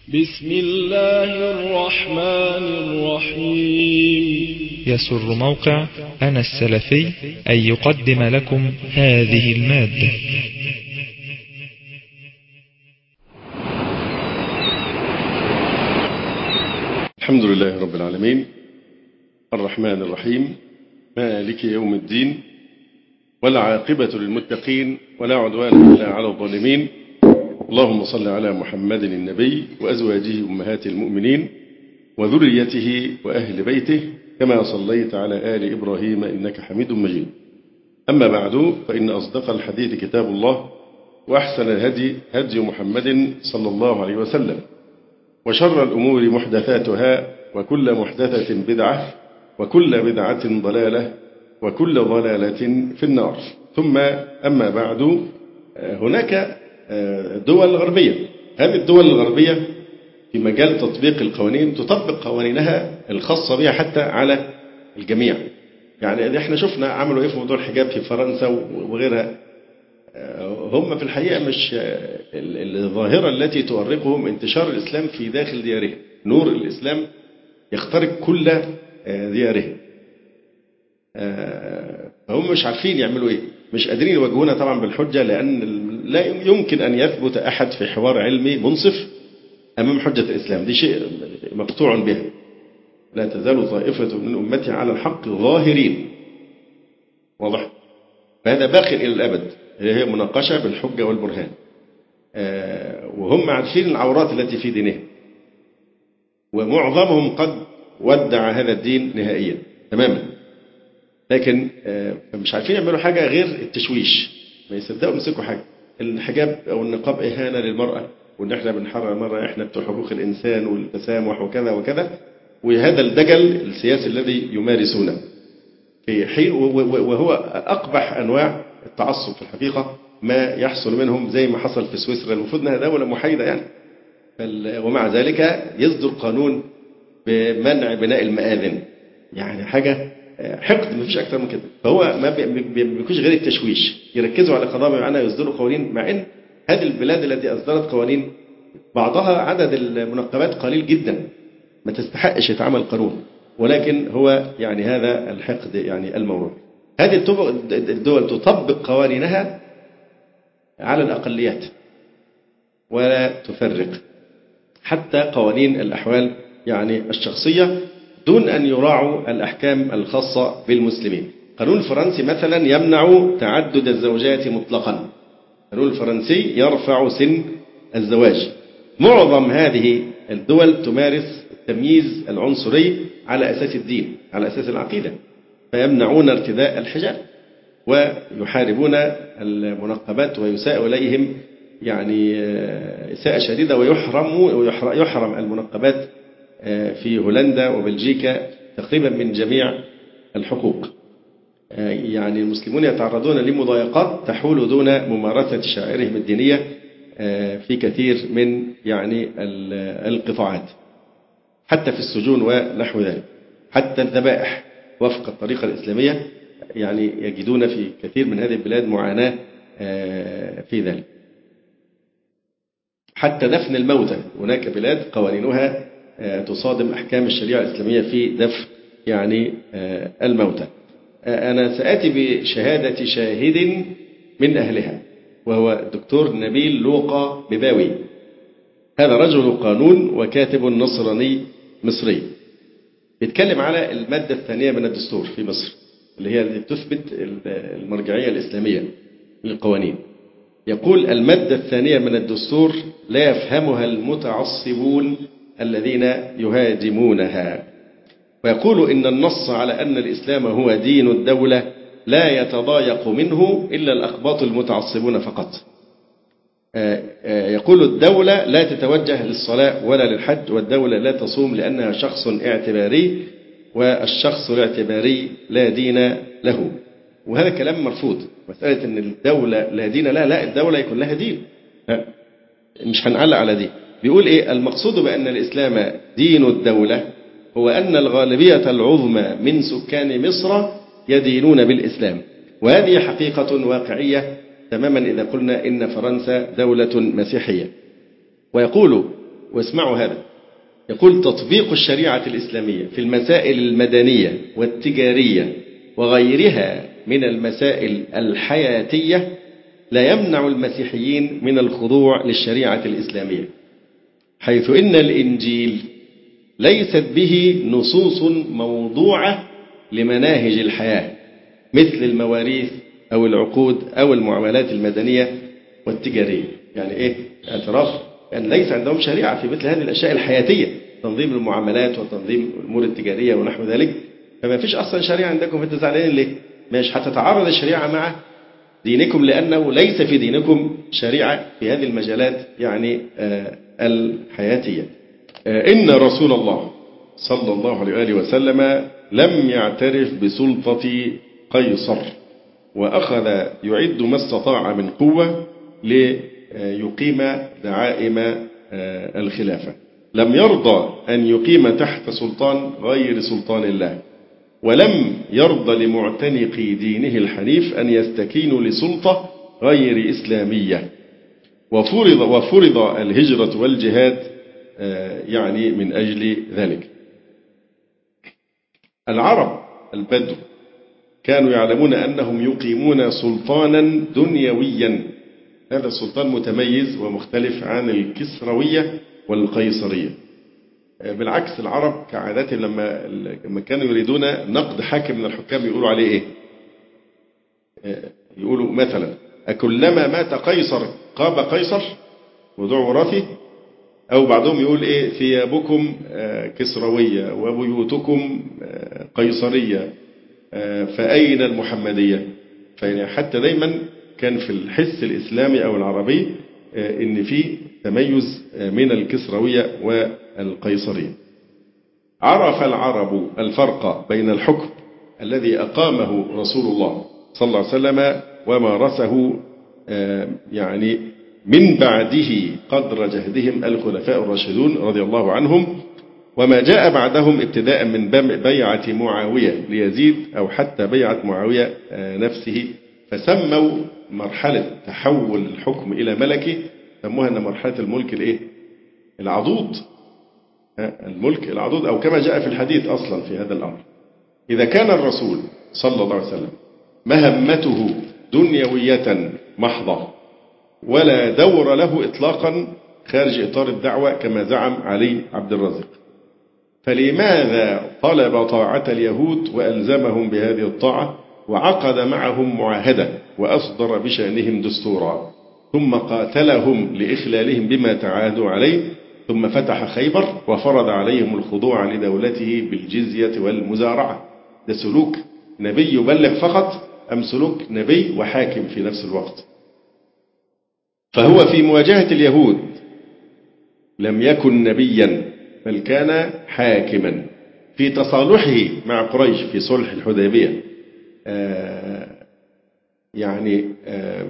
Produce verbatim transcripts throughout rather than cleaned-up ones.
بسم الله الرحمن الرحيم. يسر موقع أنا السلفي أن يقدم لكم هذه المادة. الحمد لله رب العالمين الرحمن الرحيم مالك يوم الدين، والعاقبة للمتقين ولا عدوان إلا على الظالمين. اللهم صل على محمد النبي وأزواجه أمهات المؤمنين وذريته وأهل بيته كما صليت على آل إبراهيم إنك حميد مجيد. أما بعد، فإن أصدق الحديث كتاب الله، وأحسن الهدي هدي محمد صلى الله عليه وسلم، وشر الأمور محدثاتها، وكل محدثة بدعة، وكل بدعة ضلالة، وكل ضلالة في النار. ثم أما بعد، هناك دول غربية. هذه الدول الغربية في مجال تطبيق القوانين تطبق قوانينها الخاصة بها حتى على الجميع. يعني احنا شفنا عملوا ايه في موضوع الحجاب في فرنسا وغيرها. هم في الحقيقة مش الظاهرة التي تؤرقهم انتشار الإسلام في داخل ديارهم. نور الإسلام يخترق كل ديارهم. هم مش عارفين يعملوا ايه، مش قادرين يواجهونا طبعا بالحجة، لأن لا يمكن أن يثبت أحد في حوار علمي منصف أمام حجة الإسلام. دي شيء مقطوع به. لا تزال طائفة من أمتي على الحق ظاهرين. واضح؟ فهذا باق إلى الأبد، هي مناقشة بالحجة والبرهان. وهم عارفين العورات التي في دينهم، ومعظمهم قد ودع هذا الدين نهائيا تماما، لكن مش عارفين يعملوا حاجة غير التشويش. ما يصدقوا يمسكوا حاجة. الحجاب أو النقاب إهانة للمرأة، وإن إحنا بنحرر المرأة، إحنا بتوع حقوق الإنسان والتسامح وكذا وكذا، وهذا الدجل السياسي الذي يمارسونه في حين وهو أقبح أنواع التعصب في الحقيقة ما يحصل منهم، زي ما حصل في سويسرا. المفروض أنها دولة محايدة يعني، ومع ذلك يصدر قانون بمنع بناء المآذن. يعني حاجة حقد، ما فيش أكتر من كده. فهو ما بيكونش غير التشويش، يركزوا على قضايا معينة يصدروا قوانين، مع إن هذه البلاد التي أصدرت قوانين بعضها عدد المنقبات قليل جدا، ما تستحقش يتعمل قانون، ولكن هو يعني هذا الحقد يعني الموروث. هذه الدول تطبق قوانينها على الأقليات ولا تفرق، حتى قوانين الأحوال يعني الشخصية، دون أن يراعوا الأحكام الخاصة بالمسلمين. القانون الفرنسي مثلا يمنع تعدد الزوجات مطلقا. القانون الفرنسي يرفع سن الزواج. معظم هذه الدول تمارس التمييز العنصري على أساس الدين، على أساس العقيدة، فيمنعون ارتداء الحجاب ويحاربون المنقبات ويساء إليهم يعني إساءة شديدة، ويحرم ويحرم المنقبات في هولندا وبلجيكا تقريبا من جميع الحقوق. يعني المسلمون يتعرضون لمضايقات تحول دون ممارسة شعائرهم الدينية في كثير من يعني القطاعات، حتى في السجون ونحو ذلك. حتى الذبائح وفق الطريقة الإسلامية يعني يجدون في كثير من هذه البلاد معاناة في ذلك. حتى دفن الموتى، هناك بلاد قوانينها تصادم أحكام الشريعة الإسلامية في دفن يعني الموتى. أنا سآتي بشهادة شاهد من أهلها، وهو الدكتور نبيل لوقا بباوي. هذا رجل قانون وكاتب نصراني مصري، بيتكلم على المادة الثانية من الدستور في مصر، اللي هي اللي تثبت المرجعية الإسلامية للقوانين. يقول: المادة الثانية من الدستور لا يفهمها المتعصبون الذين يهاجمونها، ويقول إن النص على أن الإسلام هو دين الدولة لا يتضايق منه إلا الأقباط المتعصبون فقط. يقول: الدولة لا تتوجه للصلاة ولا للحج، والدولة لا تصوم لأنها شخص اعتباري، والشخص الاعتباري لا دين له. وهذا كلام مرفوض. مسألة أن الدولة لا دين لها، لا، الدولة يكون لها دين، مش هنعلق على دي. بيقول إيه؟ المقصود بأن الإسلام دين الدولة هو أن الغالبية العظمى من سكان مصر يدينون بالإسلام، وهذه حقيقة واقعية تماما إذا قلنا إن فرنسا دولة مسيحية. ويقول واسمعوا هذا، يقول تطبيق الشريعة الإسلامية في المسائل المدنية والتجارية وغيرها من المسائل الحياتية لا يمنع المسيحيين من الخضوع للشريعة الإسلامية، حيث إن الإنجيل ليست به نصوص موضوعة لمناهج الحياة مثل المواريث أو العقود أو المعاملات المدنية والتجارية. يعني إيه؟ اعتراف أن يعني ليس عندهم شريعة في مثل هذه الأشياء الحياتية، تنظيم المعاملات وتنظيم الأمور التجارية ونحو ذلك. فما فيش أصلا شريعة عندكم، فأنتوا زعلانين ليه؟ مش هتتعارض الشريعة مع دينكم لأنه ليس في دينكم شريعة في هذه المجالات يعني آه الحياتية. آه إن رسول الله صلى الله عليه وآله وسلم لم يعترف بسلطة قيصر، وأخذ يعد ما استطاع من قوة ليقيم دعائم الخلافة. لم يرضى أن يقيم تحت سلطان غير سلطان الله، ولم يرضى لمعتنقي دينه الحنيف أن يستكينوا لسلطة غير إسلامية، وفرض, وفرض الهجرة والجهاد يعني من أجل ذلك. العرب البدو كانوا يعلمون أنهم يقيمون سلطانا دنيويا، هذا السلطان متميز ومختلف عن الكسروية والقيصرية. بالعكس العرب كعاداتهم لما لما كانوا يريدون نقد حاكم من الحكام يقولوا عليه إيه؟ يقولوا مثلا أكلما مات قيصر قاب قيصر ودع وراثه، أو بعضهم يقول إيه ثيابكم كسروية وبيوتكم قيصرية فأين المحمدية؟ فحتى دايما كان في الحس الإسلامي أو العربي إن في تميز من الكسروية والقيصرية. عرف العرب الفرق بين الحكم الذي أقامه رسول الله صلى الله عليه وسلم ومارسه يعني من بعده قدر جهدهم الخلفاء الراشدون رضي الله عنهم، وما جاء بعدهم ابتداء من بيعة معاوية ليزيد أو حتى بيعة معاوية نفسه، فسموا مرحلة تحول الحكم إلى ملكي سموها أن مرحلة الملك الإيه؟ العضوض، الملك العضوض، أو كما جاء في الحديث أصلا في هذا الأمر. إذا كان الرسول صلى الله عليه وسلم مهمته دنيوية محضة ولا دور له إطلاقا خارج إطار الدعوة كما زعم علي عبد الرازق، فلماذا طلب طاعة اليهود وألزمهم بهذه الطاعة وعقد معهم معاهدة وأصدر بشأنهم دستورا، ثم قاتلهم لإخلالهم بما تعاهدوا عليه، ثم فتح خيبر وفرض عليهم الخضوع لدولته بالجزية والمزارعة؟ ده سلوك نبي يبلغ فقط أم سلوك نبي وحاكم في نفس الوقت؟ فهو في مواجهة اليهود لم يكن نبيا بل كان حاكما. في تصالحه مع قريش في صلح الحديبية آه يعني آه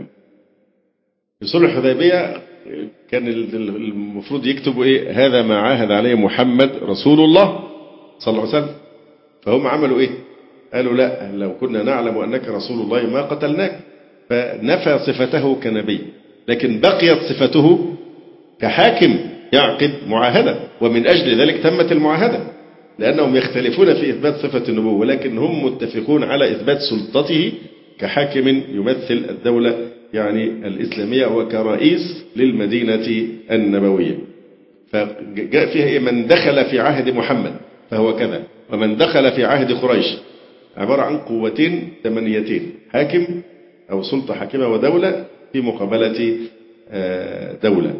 في صلح الحديبية كان المفروض يكتبوا إيه؟ هذا ما عاهد عليه محمد رسول الله صلى الله عليه وسلم. فهم عملوا إيه؟ قالوا لا، لو كنا نعلم أنك رسول الله ما قتلناك، فنفى صفته كنبي، لكن بقيت صفته كحاكم يعقد معاهدة، ومن أجل ذلك تمت المعاهدة، لأنهم يختلفون في إثبات صفة النبوة، ولكن هم متفقون على إثبات سلطته كحاكم يمثل الدولة يعني الإسلامية وكرئيس للمدينة النبوية. فجاء فيها إيه؟ من دخل في عهد محمد فهو كذا، ومن دخل في عهد قريش، عبارة عن قوتين ثمانيتين، حاكم أو سلطة حاكمة ودولة في مقابلة دولة.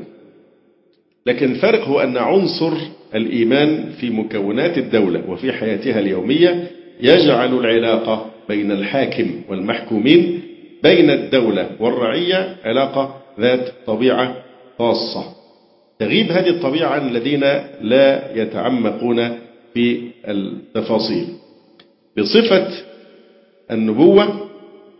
لكن الفرق هو أن عنصر الإيمان في مكونات الدولة وفي حياتها اليومية يجعل العلاقة بين الحاكم والمحكومين بين الدولة والرعية علاقة ذات طبيعة خاصة، تغيب هذه الطبيعة عن الذين لا يتعمقون في التفاصيل. بصفة النبوة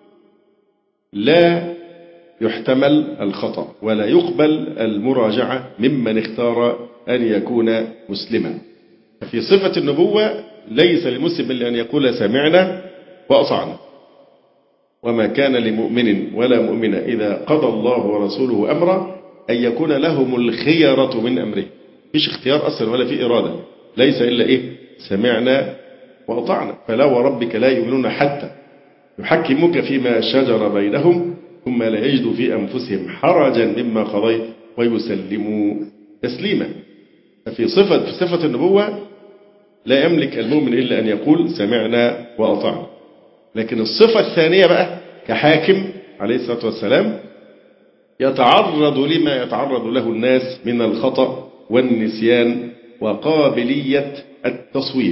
لا يحتمل الخطأ ولا يقبل المراجعة ممن اختار أن يكون مسلما. في صفة النبوة ليس للمسلم إلا أن يقول سمعنا وأطعنا، وما كان لمؤمن ولا مؤمنة إذا قضى الله ورسوله أمرا أن يكون لهم الخيرة من أمره. فيش اختيار أصلا ولا في إرادة، ليس إلا إيه؟ سمعنا وأطعنا. فلا وربك لا يؤمنون حتى يحكموك فيما شجر بينهم ثم لا يجدوا في أنفسهم حرجا مما قضيت ويسلموا تسليما. ففي صفة في صفة النبوة لا يملك المؤمن إلا أن يقول سمعنا وأطعنا. لكن الصفة الثانية بقى كحاكم عليه الصلاة والسلام يتعرض لما يتعرض له الناس من الخطأ والنسيان وقابلية التصويب.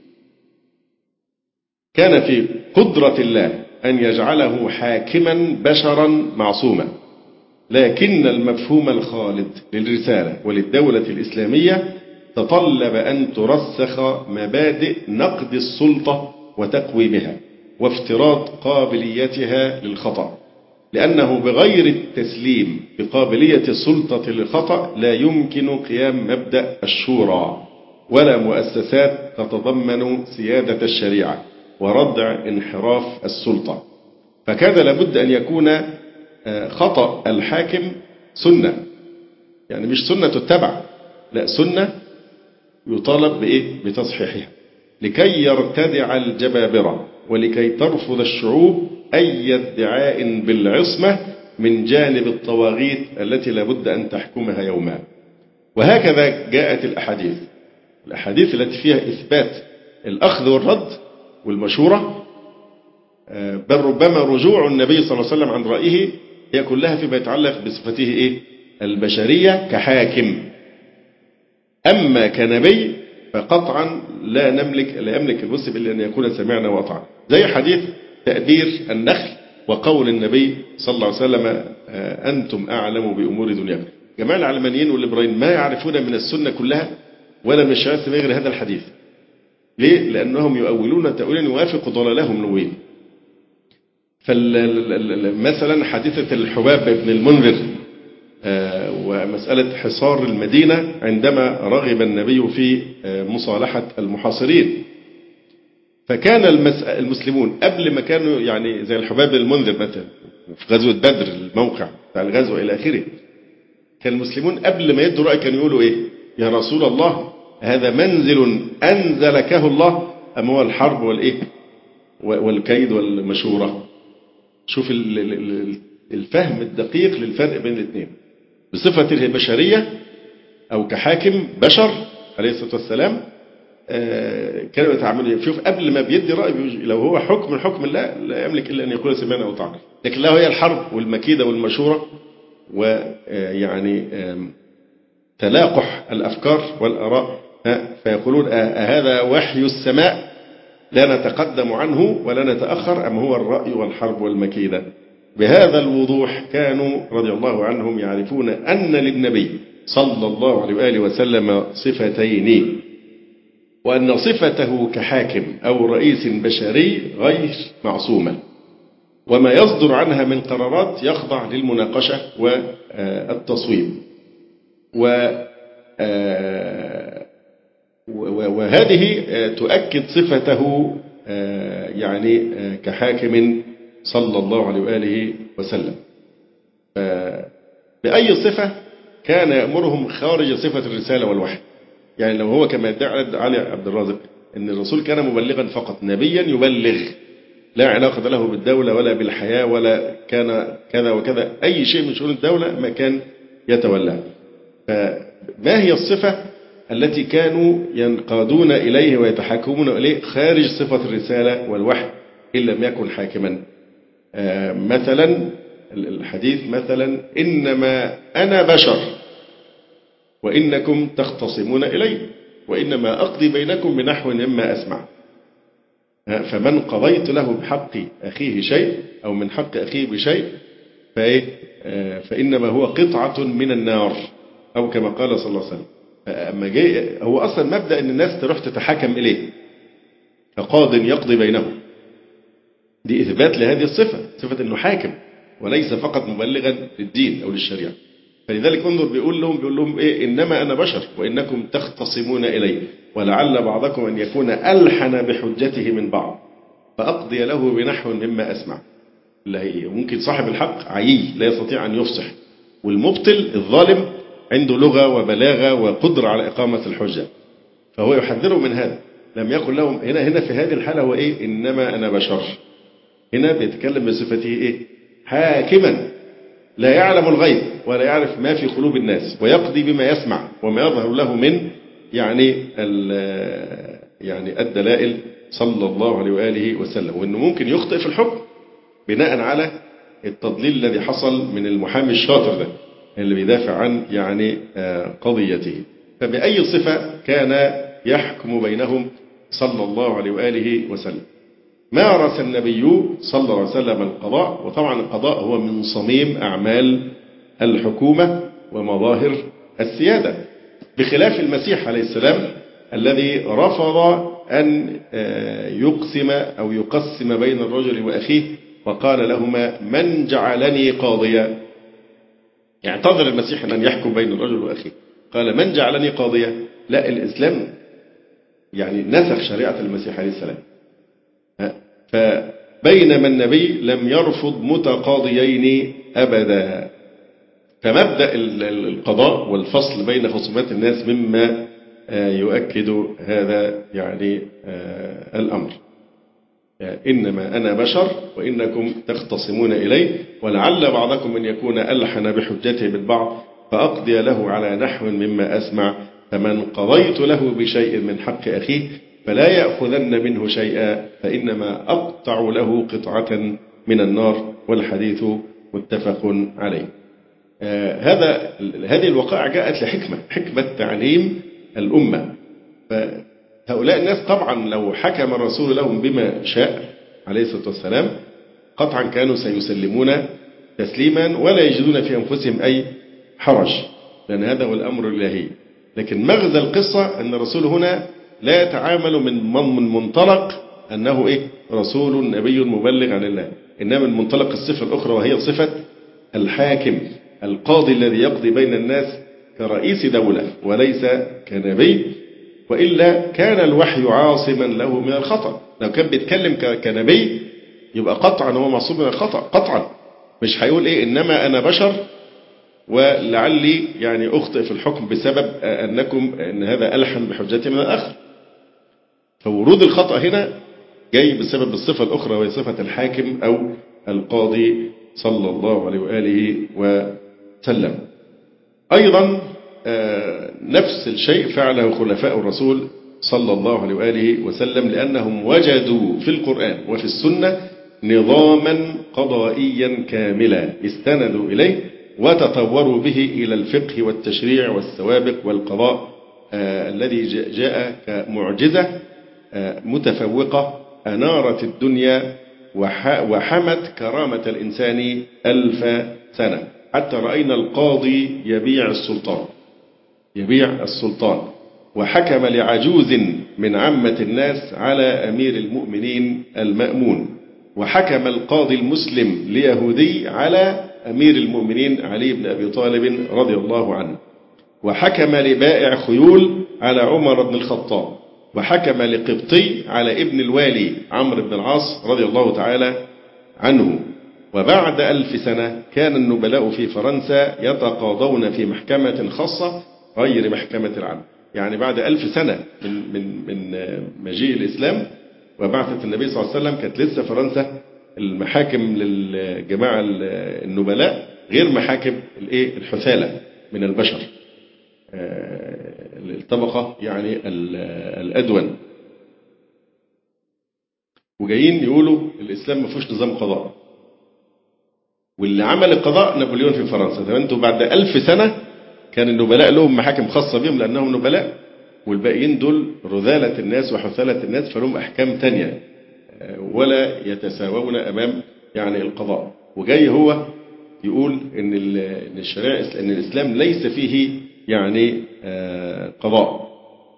كان في قدرة الله أن يجعله حاكما بشرا معصوما، لكن المفهوم الخالد للرسالة وللدولة الإسلامية تطلب أن ترسخ مبادئ نقد السلطة وتقويمها وافتراض قابليتها للخطأ، لأنه بغير التسليم بقابلية السلطة للخطأ لا يمكن قيام مبدأ الشورى ولا مؤسسات تتضمن سيادة الشريعة وردع انحراف السلطة. فكان لابد أن يكون خطأ الحاكم سنة، يعني مش سنة تتبع، لا سنة يطالب بإيه؟ بتصحيحها لكي يرتدع الجبابرة ولكي ترفض الشعوب أي ادعاء بالعصمة من جانب الطواغيت التي لابد أن تحكمها يوما. وهكذا جاءت الأحاديث الأحاديث التي فيها إثبات الأخذ والرد والمشورة، بل ربما رجوع النبي صلى الله عليه وسلم عن رأيه هي كلها فيما يتعلق بصفته إيه؟ البشرية كحاكم. أما كنبي فقطعا لا نملك لا يملك المسلم إلا أن يكون سمعنا وأطعنا، زي حديث تأبير النخل وقول النبي صلى الله عليه وسلم أنتم أعلم بأمور دنياكم. جماعة العلمانيين والليبراليين ما يعرفون من السنة كلها ولا من الشريعة غير هذا الحديث. ليه؟ لأنهم يؤولون تأويلا يوافق ضلالهم نوين. فمثلا حادثة الحباب بن المنذر ومسألة حصار المدينة عندما رغب النبي في مصالحة المحاصرين، فكان المسلمون قبل ما كانوا يعني زي الحباب بن المنذر مثلا في غزوة بدر الموقع بتاع الغزوة إلى آخره، كان المسلمون قبل ما يدوا رأي كانوا يقولوا إيه؟ يا رسول الله هذا منزل أنزلكه الله أم هو الحرب والإيه والكيد والمشورة؟ شوف الفهم الدقيق للفرق بين الاثنين. بصفته البشرية أو كحاكم بشر عليه الصلاة والسلام كانوا يتعاملوا. شوف قبل ما بيدي رأي لو هو حكم من حكم الله لا يملك إلا أن يقول سمعنا وأطعنا، لكن لا هي الحرب والمكيدة والمشورة ويعني تلاقح الأفكار والآراء، فيقولون هذا وحي السماء لا نتقدم عنه ولا نتأخر أم هو الرأي والحرب والمكيدة. بهذا الوضوح كانوا رضي الله عنهم يعرفون أن للنبي صلى الله عليه وآله وسلم صفتين، وأن صفته كحاكم أو رئيس بشري غير معصومة، وما يصدر عنها من قرارات يخضع للمناقشة والتصويب. وهذه تؤكد صفته يعني كحاكم صلى الله عليه وآله وسلم. بأي صفة كان يأمرهم خارج صفة الرسالة والوحي. يعني لو هو كما يدعي علي عبد الرازق أن الرسول كان مبلغا فقط، نبيا يبلغ لا علاقة له بالدولة ولا بالحياة ولا كان كذا وكذا، أي شيء من شؤون الدولة ما كان يتولى. فما هي الصفة التي كانوا ينقادون إليه ويتحكمون إليه خارج صفة الرسالة والوحي إن لم يكن حاكما؟ آه مثلا الحديث مثلا إنما أنا بشر وإنكم تختصمون إلي وإنما أقضي بينكم بنحو مما أسمع، آه فمن قضيت له بحق أخيه شيء أو من حق أخيه بشيء فإيه آه فإنما هو قطعة من النار أو كما قال صلى الله عليه وسلم. أما جاي هو أصلا مبدأ أن الناس تروح تتحكم إليه كقاض يقضي بينهم، دي إثبات لهذه الصفة، صفة أنه حاكم وليس فقط مبلغا للدين أو للشريعة. فلذلك انظر بيقول لهم بيقول لهم إيه إنما أنا بشر وإنكم تختصمون إلي ولعل بعضكم أن يكون ألحن بحجته من بعض فأقضي له بنحو مما أسمع. ممكن صاحب الحق عيي لا يستطيع أن يفصح، والمبطل الظالم عنده لغة وبلاغة وقدرة على إقامة الحجة، فهو يحذره من هذا. لم يقل لهم هنا هنا في هذه الحالة هو إيه؟ إنما أنا بشر. هنا بيتكلم بصفته إيه؟ حاكما لا يعلم الغيب ولا يعرف ما في قلوب الناس، ويقضي بما يسمع وما يظهر له من يعني يعني الدلائل صلى الله عليه وآله وسلم، وإنه ممكن يخطئ في الحكم بناء على التضليل الذي حصل من المحامي الشاطر ده اللي بيدافع عن يعني قضيته. فبأي صفة كان يحكم بينهم صلى الله عليه وآله وسلم؟ مارس النبي صلى الله عليه وسلم القضاء، وطبعا القضاء هو من صميم أعمال الحكومة ومظاهر السيادة، بخلاف المسيح عليه السلام الذي رفض أن يقسم أو يقسم بين الرجل وأخيه، وقال لهما من جعلني قاضيا. اعتذر المسيح أن يحكم بين الرجل وأخيه، قال من جعلني قاضيا. لا، الإسلام يعني نسخ شريعة المسيح عليه السلام. فبينما النبي لم يرفض متقاضيين أبدا. فمبدأ القضاء والفصل بين خصومات الناس مما يؤكد هذا يعني الأمر. إنما أنا بشر وإنكم تختصمون إلي، ولعل بعضكم أن يكون ألحن بحجته بالبعض فأقضي له على نحو مما أسمع، فمن قضيت له بشيء من حق أخيه فلا يأخذن منه شيئا، فإنما أقطع له قطعة من النار، والحديث متفق عليه. آه هذا هذه الوقائع جاءت لحكمة، حكمة تعليم الأمة. فهؤلاء الناس طبعا لو حكم الرسول لهم بما شاء عليه الصلاة والسلام قطعا كانوا سيسلمون تسليما ولا يجدون في أنفسهم أي حرج، لأن هذا هو الأمر الإلهي. لكن مغزى القصة أن الرسول هنا لا يتعامل من من منطلق أنه إيه؟ رسول نبي مبلغ عن الله، إنما من منطلق الصفة الأخرى وهي صفة الحاكم القاضي الذي يقضي بين الناس كرئيس دولة وليس كنبي، وإلا كان الوحي عاصما له من الخطأ. لو كان بيتكلم كنبي يبقى قطعا هو معصوم من الخطأ قطعا، مش هيقول إيه إنما أنا بشر ولعلي يعني أخطئ في الحكم بسبب أنكم أن هذا ألحن بحجتي من الآخر. فورود الخطأ هنا جاي بسبب الصفة الأخرى وهي صفة الحاكم أو القاضي صلى الله عليه وآله وسلم. أيضا نفس الشيء فعله خلفاء الرسول صلى الله عليه وآله وسلم، لأنهم وجدوا في القرآن وفي السنة نظاما قضائيا كاملا استندوا إليه وتطوروا به إلى الفقه والتشريع والسوابق والقضاء آه الذي جاء كمعجزة آه متفوقة أنارت الدنيا وحمت كرامة الإنسان ألف سنة، حتى رأينا القاضي يبيع السلطان يبيع السلطان وحكم لعجوز من عامة الناس على أمير المؤمنين المأمون، وحكم القاضي المسلم ليهودي على أمير المؤمنين علي بن أبي طالب رضي الله عنه، وحكم لبائع خيول على عمر بن الخطاب، وحكم لقبطي على ابن الوالي عمرو بن العاص رضي الله تعالى عنه. وبعد ألف سنة كان النبلاء في فرنسا يتقاضون في محكمة خاصة غير محكمة العام. يعني بعد ألف سنة من من من مجيء الإسلام وبعثة النبي صلى الله عليه وسلم كانت لسه فرنسا المحاكم للجماعة النبلاء غير محاكم الايه الحثالة من البشر، الطبقة يعني الأدون، وجايين يقولوا الإسلام ما فيهوش نظام قضاء، واللي عمل القضاء نابليون في فرنسا. طب انتوا بعد ألف سنة كان النبلاء لهم محاكم خاصة بهم لأنهم نبلاء، والباقيين دول رذالة الناس وحثالة الناس فلهم أحكام تانية ولا يتساوون أمام يعني القضاء. وجاي هو يقول إن إن الشريعة إن الإسلام ليس فيه يعني قضاء،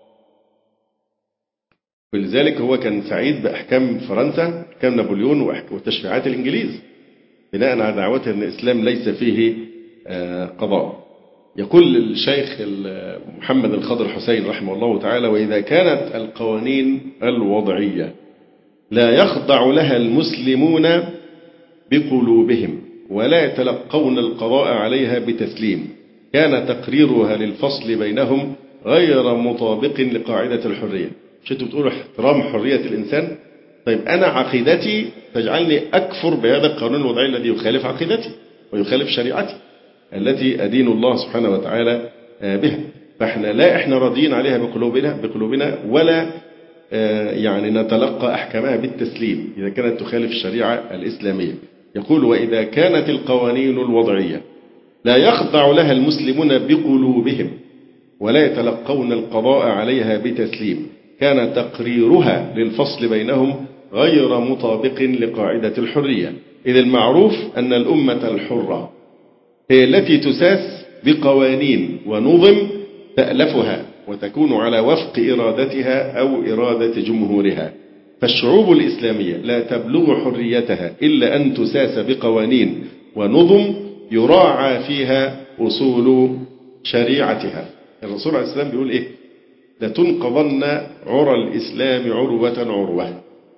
ولذلك هو كان سعيد بأحكام فرنسا أحكام نابليون وتشريعات الإنجليز بناء على دعوته أن الإسلام ليس فيه قضاء. يقول الشيخ محمد الخضر حسين رحمه الله تعالى: وإذا كانت القوانين الوضعية لا يخضع لها المسلمون بقلوبهم ولا يتلقون القضاء عليها بتسليم، كان تقريرها للفصل بينهم غير مطابق لقاعدة الحرية. مش انتوا بتقولوا احترام حرية الإنسان؟ طيب أنا عقيدتي تجعلني أكفر بهذا القانون الوضعي الذي يخالف عقيدتي ويخالف شريعتي التي أدين الله سبحانه وتعالى بها. فإحنا لا إحنا راضيين عليها بقلوبنا بقلوبنا ولا يعني نتلقى أحكامها بالتسليم إذا كانت تخالف الشريعة الإسلامية. يقول: وإذا كانت القوانين الوضعية لا يخضع لها المسلمون بقلوبهم ولا يتلقون القضاء عليها بتسليم، كان تقريرها للفصل بينهم غير مطابق لقاعدة الحرية، إذ المعروف أن الأمة الحرة هي التي تساس بقوانين ونظم تألفها وتكون على وفق إرادتها أو إرادة جمهورها. فالشعوب الإسلامية لا تبلغ حريتها إلا أن تساس بقوانين ونظم يراعى فيها أصول شريعتها. الرسول عليه السلام بيقول إيه؟ لتنقضن عرى الإسلام عروة عروة،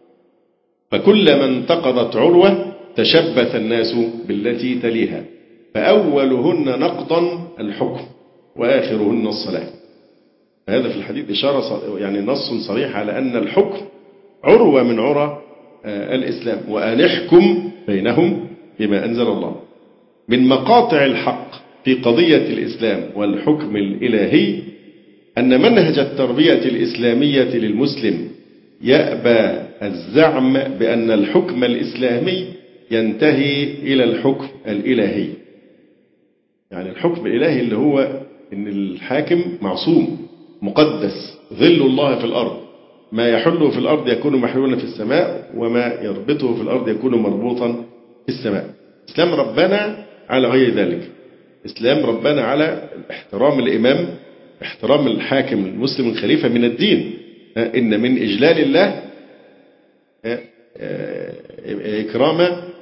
فكلما انتقضت عروة تشبث الناس بالتي تليها، فأولهن نقضا الحكم وآخرهن الصلاة. هذا في الحديث إشارة يعني نص صريح على أن الحكم عروة من عرى الإسلام، وأن احكم بينهم بما أنزل الله. من مقاطع الحق في قضية الإسلام والحكم الإلهي أن منهج التربية الإسلامية للمسلم يأبى الزعم بأن الحكم الإسلامي ينتهي إلى الحكم الإلهي. يعني الحكم الإلهي اللي هو أن الحاكم معصوم مقدس، ظل الله في الأرض، ما يحله في الأرض يكون محلولا في السماء، وما يربطه في الأرض يكون مربوطا في السماء. إسلام ربنا على غير ذلك. إسلام ربنا على احترام الإمام، احترام الحاكم المسلم الخليفة من الدين. إن من إجلال الله إكرام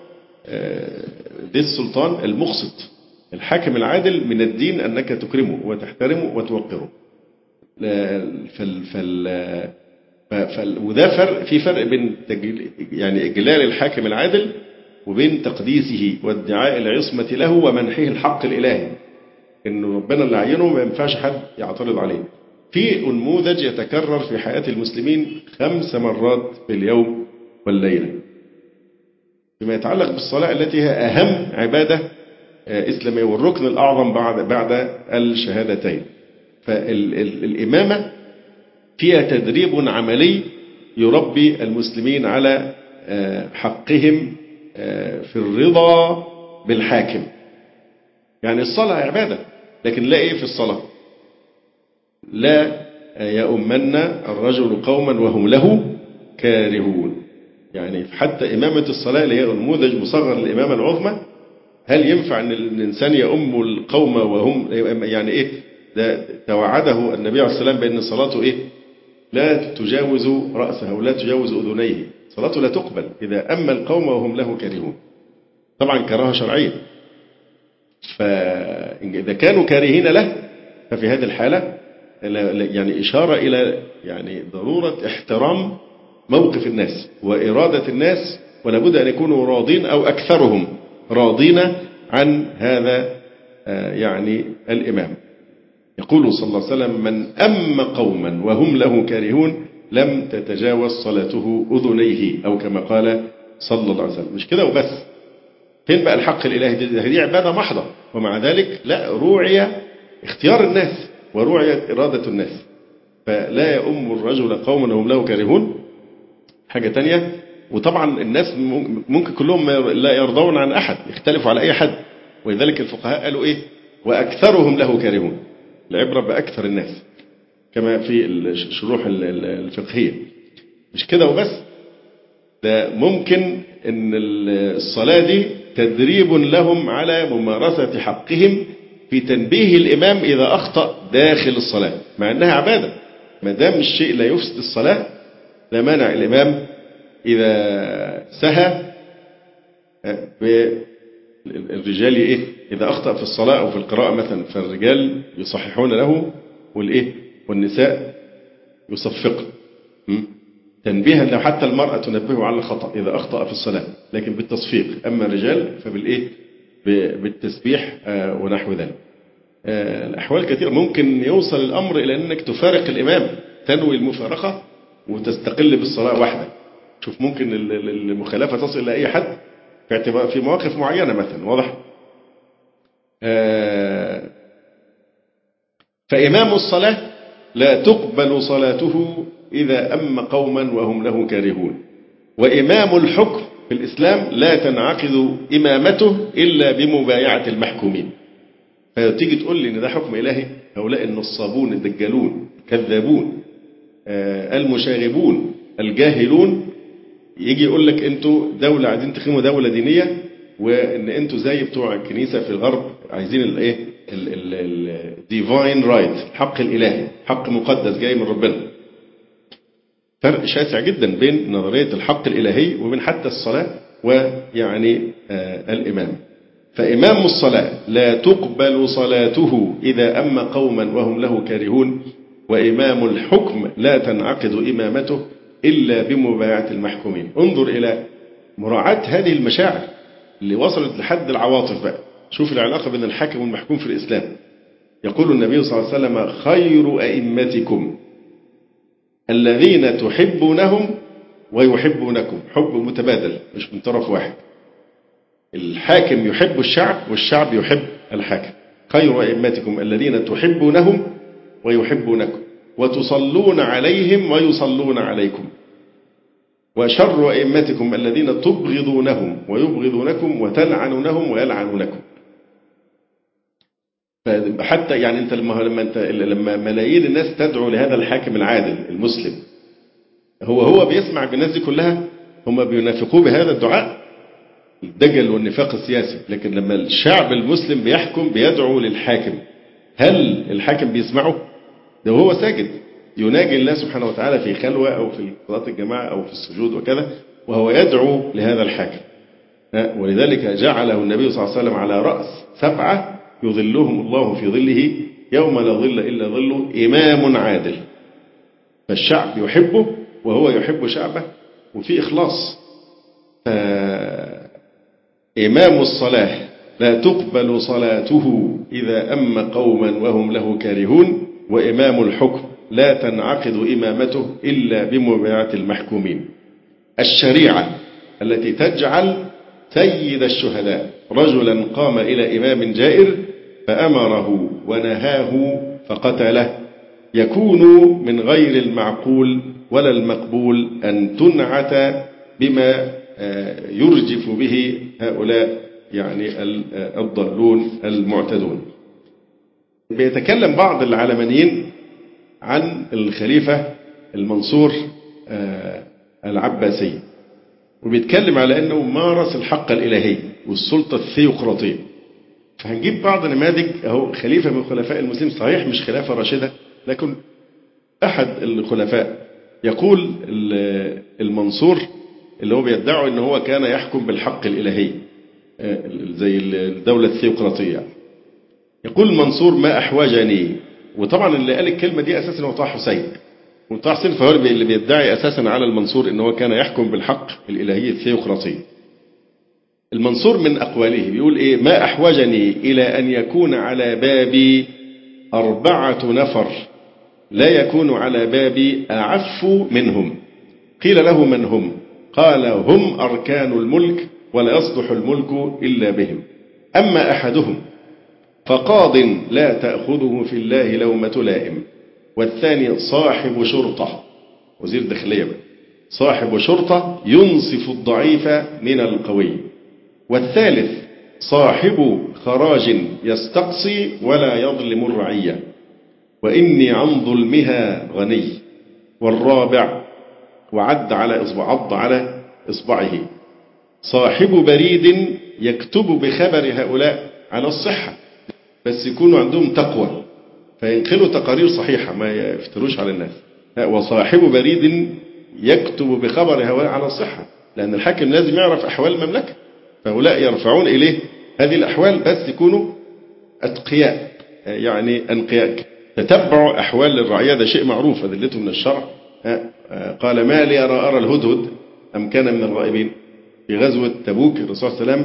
ذي السلطان المقسط. الحاكم العادل من الدين أنك تكرمه وتحترمه وتوقره. فال فال فال وده فرق، في فرق بين يعني إجلال الحاكم العادل وبين تقديسه وادعاء العصمة له ومنحه الحق الإلهي، إنه ربنا اللي عينه ما ينفعش حد يعترض عليه. في نموذج يتكرر في حياة المسلمين خمس مرات في اليوم والليلة فيما يتعلق بالصلاة التي هي أهم عبادة إسلامية والركن الأعظم بعد بعد الشهادتين. فالإمامة فيها تدريب عملي يربي المسلمين على حقهم في الرضا بالحاكم. يعني الصلاة عبادة، لكن لا إيه في الصلاة؟ لا يؤمن الرجل قوما وهم له كارهون. يعني حتى إمامة الصلاة اللي هي نموذج مصغر للإمامة العظمى، هل ينفع أن الإنسان يؤم القوم وهم يعني إيه؟ ده توعده النبي عليه السلام بأن صلاته إيه؟ لا تجاوز رأسه ولا تجاوز أذنيه، صلاته لا تقبل إذا أما القوم وهم له كارهون. طبعا كراهة شرعية، فإذا كانوا كارهين له ففي هذه الحالة يعني إشارة إلى يعني ضرورة احترام موقف الناس وإرادة الناس، ولا بد أن يكونوا راضين أو أكثرهم راضين عن هذا يعني الإمام. يقول صلى الله عليه وسلم: من أم قوما وهم له كارهون لم تتجاوز صلاته أذنيه، أو كما قال صلى الله عليه وسلم. مش كده وبس، فين بقى الحق الإلهي؟ دي عبادة محضة، ومع ذلك لا روعي اختيار الناس وروعي إرادة الناس. فلا يؤم الرجل قوما وهم له كارهون. حاجة تانية، وطبعا الناس ممكن كلهم لا يرضون عن أحد، يختلفوا على أي حد، ولذلك الفقهاء قالوا إيه؟ وأكثرهم له كارهون. العبرة بأكثر الناس كما في الشروح الفقهية. مش كده وبس، ده ممكن أن الصلاة دي تدريب لهم على ممارسة حقهم في تنبيه الإمام إذا أخطأ داخل الصلاة، مع أنها عبادة. ما دام الشيء لا يفسد الصلاة لا مانع الإمام إذا سهى بالرجال إيه؟ إذا أخطأ في الصلاة أو في القراءة مثلا، فالرجال يصححون له والإيه؟ والنساء يصفقن تنبيها له، حتى المرأة تنبهه على الخطأ إذا أخطأ في الصلاة، لكن بالتصفيق. أما الرجال فبالإيه؟ بالتسبيح ونحو ذلك. الأحوال كثيرة ممكن يوصل الأمر إلى أنك تفارق الإمام، تنوي المفارقة وتستقل بالصلاة وحدك. شوف ممكن المخالفة تصل إلى أي حد في اعتبار في مواقف معينة مثلا. واضح؟ فإمام الصلاة لا تقبل صلاته إذا أم قوما وهم له كارهون، وإمام الحكم في الإسلام لا تنعقد إمامته إلا بمبايعة المحكومين. فتيجي تقول لي إن ده حكم إلهي، هؤلاء النصابون الدجالون الكذابون المشاغبون الجاهلون يجي يقول لك أنتوا دولة عايزين تقيموا دولة دينية، وإن أنتوا زي بتوع الكنيسة في الغرب عايزين الإيه الديفاين رايت، الحق الإلهي، حق مقدس جاي من ربنا. فرق شاسع جدا بين نظرية الحق الإلهي وبين حتى الصلاة ويعني آه الإمام. فإمام الصلاة لا تقبل صلاته إذا أم قوما وهم له كارهون، وإمام الحكم لا تنعقد إمامته إلا بمبايعة المحكومين. انظر إلى مراعاة هذه المشاعر اللي وصلت لحد العواطف بقى. شوف العلاقة بين الحاكم والمحكوم في الإسلام. يقول النبي صلى الله عليه وسلم: خير أئمتكم الذين تحبونهم ويحبونكم. حب متبادل مش من طرف واحد. الحاكم يحب الشعب والشعب يحب الحاكم. خير أئمتكم الذين تحبونهم ويحبونكم وتصلون عليهم ويصلون عليكم، وشر أئمتكم الذين تبغضونهم ويبغضونكم وتلعنونهم ويلعنونكم. حتى يعني انت لما لما انت لما ملايين الناس تدعو لهذا الحاكم العادل المسلم، هو هو بيسمع بالناس دي كلها، هم بينافقوه بهذا الدعاء الدجل والنفاق السياسي. لكن لما الشعب المسلم بيحكم بيدعو للحاكم، هل الحاكم بيسمعه؟ ده وهو ساجد يناجي الله سبحانه وتعالى في خلوة أو في صلاة الجماعة أو في السجود وكذا، وهو يدعو لهذا الحاكم. ولذلك جعله النبي صلى الله عليه وسلم على رأس سبعة يظلهم الله في ظله يوم لا ظل إلا ظله، إمام عادل. فالشعب يحبه وهو يحب شعبه وفي إخلاص. إمام الصلاة لا تقبل صلاته إذا أم قوما وهم له كارهون، وإمام الحكم لا تنعقد إمامته إلا بمبايعة المحكومين. الشريعة التي تجعل سيد الشهداء رجلا قام إلى إمام جائر فأمره ونهاه فقتله، يكون من غير المعقول ولا المقبول أن تنعت بما يرجف به هؤلاء يعني الضالون المعتدون. بيتكلم بعض العلمانيين عن الخليفة المنصور العباسي، وبيتكلم على أنه مارس الحق الإلهي والسلطة الثيوقراطية. فهنجيب بعض نماذج. أهو خليفة من خلفاء المسلمين، صحيح مش خلافة راشدة لكن أحد الخلفاء. يقول المنصور اللي هو بيدعوا أنه هو كان يحكم بالحق الإلهي زي الدولة الثيوقراطية. يقول المنصور: ما أحوجني. وطبعا اللي قال الكلمة دي أساسا هو طه حسين، وطه حسين فهو اللي بيدعي أساسا على المنصور أنه كان يحكم بالحق الإلهي الثيوقراطي. المنصور من أقواله بيقول إيه: ما أحوجني إلى أن يكون على بابي أربعة نفر لا يكون على بابي أعف منهم. قيل له: من هم؟ قال: هم أركان الملك ولا يصلح الملك إلا بهم. أما أحدهم فقاض لا تأخذه في الله لومة لائم، والثاني صاحب شرطة، وزير داخلية بقى، صاحب شرطة ينصف الضعيف من القوي، والثالث صاحب خراج يستقصي ولا يظلم الرعية، وإني عن ظلمها غني، والرابع وعد على إصبع عض على إصبعه صاحب بريد يكتب بخبر هؤلاء على الصحة، بس يكونوا عندهم تقوى فينقلوا تقارير صحيحة ما يفتروش على الناس. وصاحب بريد يكتب بخبر هؤلاء على الصحة، لأن الحاكم لازم يعرف أحوال المملكة، فهؤلاء يرفعون إليه هذه الأحوال بس يكونوا أتقياء يعني أنقياء. تتبع أحوال الرعية ده شيء معروف أدلته من الشرع. قال: ما لي أرى أرى الهدهد أم كان من الغائبين. في غزوة تبوك الرسول صلى الله عليه وسلم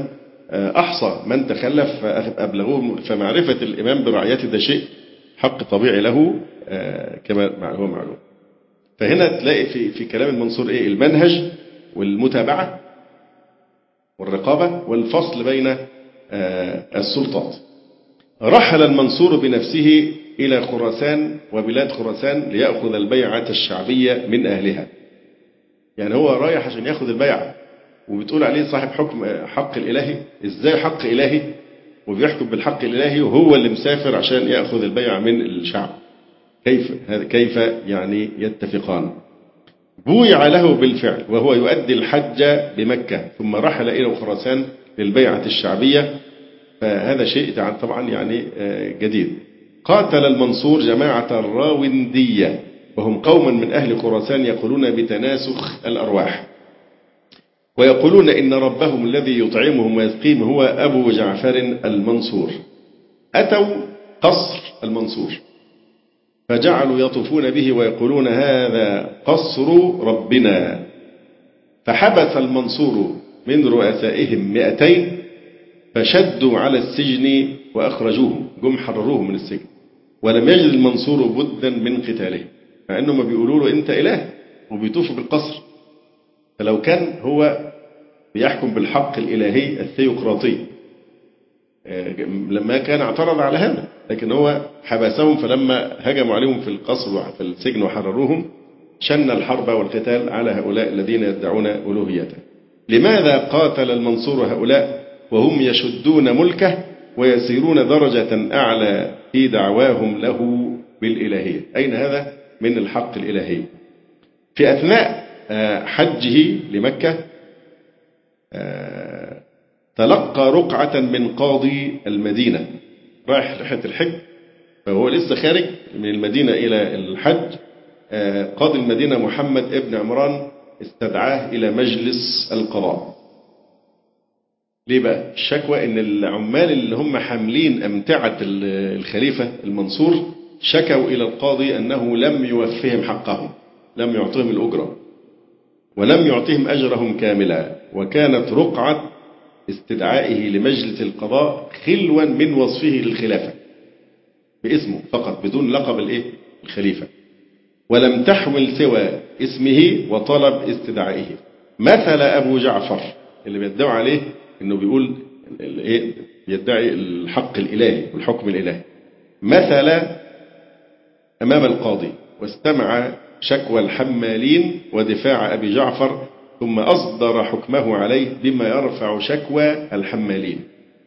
أحصى من تخلف فأبلغوه، فمعرفة الإمام برعيته ده شيء حق طبيعي له كما هو معلوم. فهنا تلاقي في في كلام المنصور إيه؟ المنهج والمتابعة والرقابة والفصل بين السلطات. رحل المنصور بنفسه إلى خراسان وبلاد خراسان ليأخذ البيعة الشعبية من أهلها. يعني هو رايح عشان يأخذ البيعة وبتقول عليه صاحب حكم حق الإلهي. إزاي حق إلهي وبيحكم بالحق الإلهي وهو اللي مسافر عشان يأخذ البيعة من الشعب؟ كيف كيف يعني يتفقان؟ بويع له بالفعل وهو يؤدي الحج بمكة، ثم رحل إلى خراسان للبيعة الشعبية، فهذا شيء طبعا يعني جديد. قاتل المنصور جماعة الراوندية وهم قوم من أهل خراسان يقولون بتناسخ الأرواح، ويقولون إن ربهم الذي يطعمهم ويسقيهم هو أبو جعفر المنصور. أتوا قصر المنصور فجعلوا يطوفون به ويقولون هذا قصر ربنا، فحبس المنصور من رؤسائهم مئتين فشدوا على السجن وأخرجوهم، جم حرروهم من السجن، ولم يجد المنصور بدا من قتالهم، مع أنهم بيقولوا له أنت إله وبيطوفوا بالقصر. فلو كان هو بيحكم بالحق الإلهي الثيوقراطي لما كان اعترض على هذا، لكن هو حبسهم، فلما هجموا عليهم في القصر وفي السجن وحرروهم شن الحرب والقتال على هؤلاء الذين يدعون ألوهيته. لماذا قاتل المنصور هؤلاء وهم يشدون ملكه ويسيرون درجة أعلى في دعواهم له بالإلهية؟ أين هذا من الحق الإلهي؟ في أثناء حجه لمكة تلقى رقعة من قاضي المدينة، رايح رحلة الحج فهو لسه خارج من المدينة إلى الحج. قاضي المدينة محمد ابن عمران استدعاه إلى مجلس القضاء. ليه بقى؟ الشكوى إن العمال اللي هم حاملين أمتعة الخليفة المنصور شكوا إلى القاضي أنه لم يوفهم حقهم، لم يعطيهم الأجرة ولم يعطيهم أجرهم كاملا، وكانت رقعة استدعائه لمجلس القضاء خلوا من وصفه للخلافة باسمه فقط بدون لقب الايه الخليفة، ولم تحمل سوى اسمه وطلب استدعائه. مثل أبو جعفر اللي بيدعوا عليه انه بيقول الايه يدعي الحق الإلهي والحكم الإلهي، مثل أمام القاضي واستمع شكوى الحمالين ودفاع أبي جعفر، ثم أصدر حكمه عليه بما يرفع شكوى الحمالين.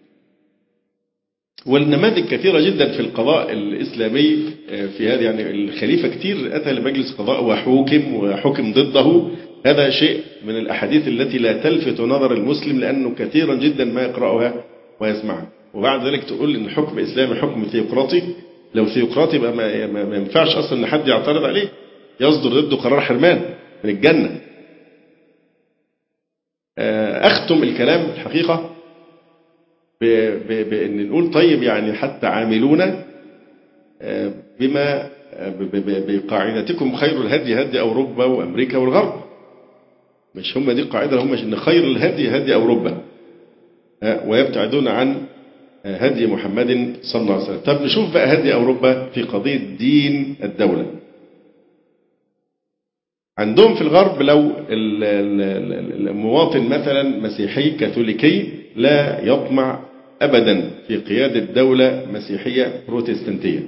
والنماذج كثيرة جدا في القضاء الإسلامي في هذا، يعني الخليفة كتير أتى لمجلس قضاء وحوكم وحكم ضده. هذا شيء من الأحاديث التي لا تلفت نظر المسلم لأنه كثيرا جدا ما يقرأها ويسمعها، وبعد ذلك تقول إن حكم إسلامي حكم ثيوقراطي. لو ثيوقراطي يبقى ما, ما ينفعش أصلا إن حد يعترض عليه، يصدر ضده قرار حرمان من الجنة. أختم الكلام الحقيقة بأن نقول طيب يعني حتى عاملونا بما بقاعدتكم خير الهدي هدي أوروبا وأمريكا والغرب. مش هم دي القاعدة، هم إن خير الهدي هدي أوروبا ويبتعدون عن هدي محمد صلى الله عليه وسلم. طب نشوف بقى هدي أوروبا في قضية دين الدولة. عندهم في الغرب لو المواطن مثلا مسيحي كاثوليكي لا يطمع أبدا في قيادة دولة مسيحية بروتستانتية،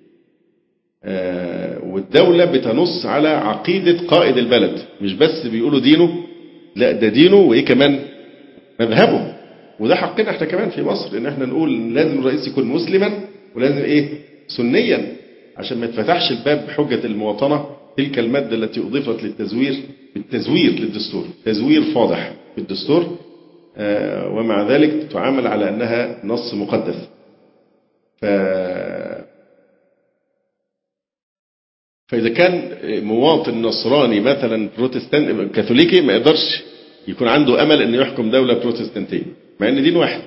والدولة بتنص على عقيدة قائد البلد، مش بس بيقولوا دينه، لا ده دينه وإيه كمان مذهبه. وده حقنا احنا كمان في مصر ان احنا نقول لازم الرئيس يكون مسلما ولازم ايه سنيا، عشان ما يتفتحش الباب بحجة المواطنة، تلك المادة التي أضيفت للتزوير بالتزوير للدستور، تزوير فاضح في الدستور، ومع ذلك تعامل على أنها نص مقدس. ف... فإذا كان مواطن نصراني مثلا بروتستانت كاثوليكي ما يقدرش يكون عنده أمل أن يحكم دولة بروتستانتية مع أن دين واحد.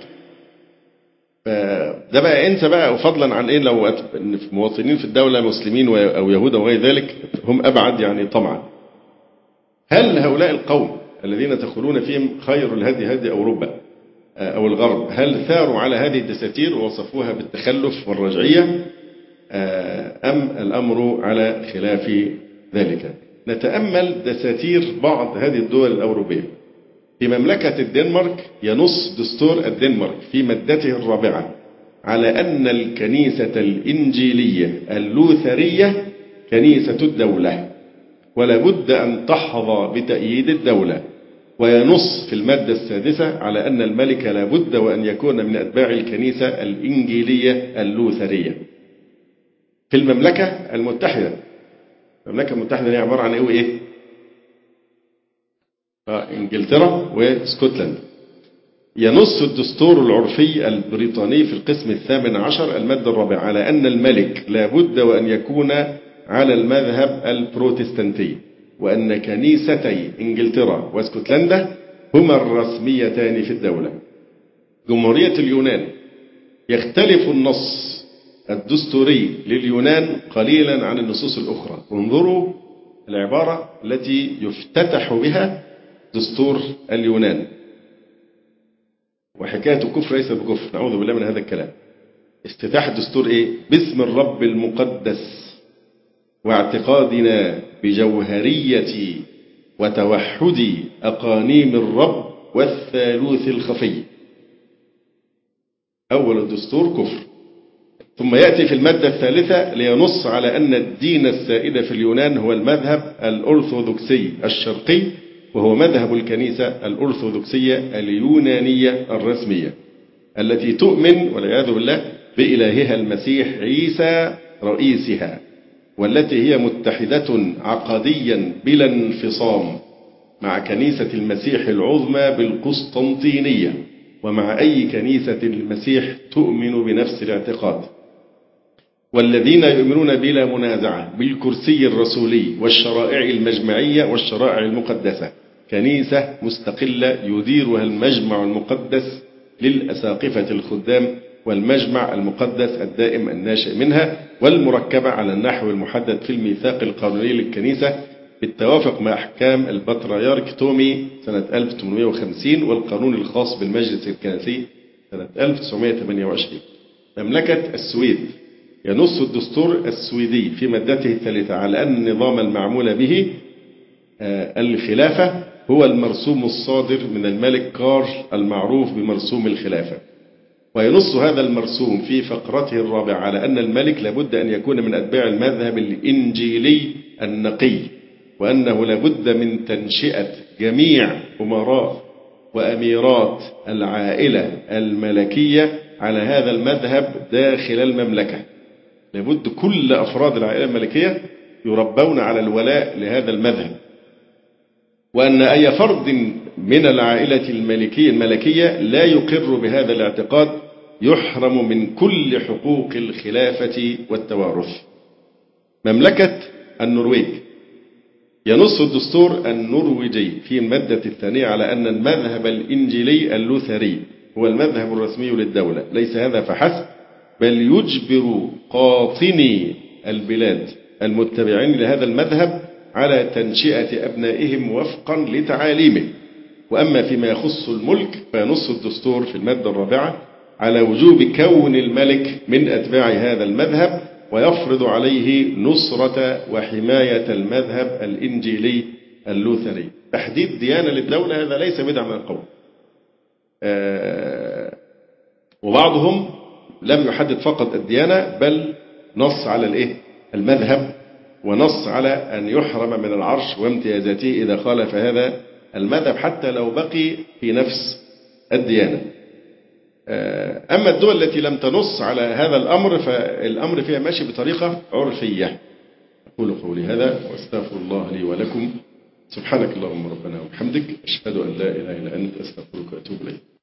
ده بقى انسى بقى، وفضلا عن ايه لو مواطنين في الدولة مسلمين او يهود وغير ذلك هم ابعد يعني طمعا. هل هؤلاء القوم الذين تقولون فيهم خير الهدي هدي اوروبا أو الغرب هل ثاروا على هذه الدساتير ووصفوها بالتخلف والرجعية أم الأمر على خلاف ذلك؟ نتأمل دساتير بعض هذه الدول الأوروبية. في مملكة الدنمارك ينص دستور الدنمارك في مادته الرابعة على أن الكنيسة الإنجيلية اللوثرية كنيسة الدولة ولا بد أن تحظى بتأييد الدولة، وينص في المادة السادسة على أن الملك لا بد وأن يكون من أتباع الكنيسة الإنجيلية اللوثرية. في المملكة المتحدة، المملكة المتحدة هي عبارة عن إيه؟ آه إنجلترا واسكتلند. ينص الدستور العرفي البريطاني في القسم الثامن عشر المادة الرابعة على أن الملك لا بد وأن يكون على المذهب البروتستانتي، وأن كنيستي إنجلترا واسكتلندا هما الرسميتان في الدولة. جمهورية اليونان يختلف النص الدستوري لليونان قليلا عن النصوص الأخرى. انظروا العبارة التي يفتتح بها دستور اليونان: وحكاية الكفر ليس بكفر، نعوذ بالله من هذا الكلام. افتتاح الدستور إيه؟ باسم الرب المقدس واعتقادنا بجوهرية وتوحد أقانيم الرب والثالوث الخفي. أول الدستور كفر. ثم يأتي في المادة الثالثة لينص على أن الدين السائد في اليونان هو المذهب الأرثوذكسي الشرقي، وهو مذهب الكنيسة الأرثوذكسية اليونانية الرسمية التي تؤمن والعياذ بالله بإلهها المسيح عيسى رئيسها، والتي هي متحدة عقديا بلا انفصام مع كنيسة المسيح العظمى بالقسطنطينية ومع أي كنيسة المسيح تؤمن بنفس الاعتقاد. والذين يؤمنون بلا منازعة بالكرسي الرسولي والشرائع المجمعية والشرائع المقدسة، كنيسة مستقلة يديرها المجمع المقدس للأساقفة الخدام والمجمع المقدس الدائم الناشئ منها، والمركبة على النحو المحدد في الميثاق القانوني للكنيسة بالتوافق مع أحكام البطريرك تومي سنة ألف وثمانمائة وخمسين والقانون الخاص بالمجلس الكنسي سنة ألف وتسعمائة وثمانية وعشرين. مملكة السويد ينص الدستور السويدي في مادته الثالثة على أن النظام المعمول به الخلافة هو المرسوم الصادر من الملك كارل المعروف بمرسوم الخلافة. وينص هذا المرسوم في فقرته الرابعة على أن الملك لابد أن يكون من أتباع المذهب الإنجيلي النقي، وأنه لابد من تنشئة جميع أمراء وأميرات العائلة الملكية على هذا المذهب داخل المملكة. لابد كل أفراد العائلة الملكية يربون على الولاء لهذا المذهب، وأن أي فرد من العائلة الملكية الملكية لا يقر بهذا الاعتقاد يحرم من كل حقوق الخلافة والتوارث. مملكة النرويج ينص الدستور النرويجي في المادة الثانية على أن المذهب الإنجيلي اللوثري هو المذهب الرسمي للدولة. ليس هذا فحسب، بل يجبر قاطني البلاد المتبعين لهذا المذهب على تنشئة أبنائهم وفقا لتعاليمه. وأما فيما يخص الملك فينص الدستور في المادة الرابعة على وجوب كون الملك من أتباع هذا المذهب، ويفرض عليه نصرة وحماية المذهب الإنجيلي اللوثري. تحديد ديانة للدولة هذا ليس بدعة من القول. آه وبعضهم لم يحدد فقط الديانة، بل نص على الإيه؟ المذهب، ونص على أن يحرم من العرش وامتيازاته إذا خالف هذا المذهب حتى لو بقي في نفس الديانة. أما الدول التي لم تنص على هذا الأمر فالأمر فيها ماشي بطريقة عرفية. أقول قولي هذا واستغفر الله لي ولكم. سبحانك اللهم ربنا وبحمدك، أشهد أن لا إله إلا أنت، أستغفرك وأتوب إليك.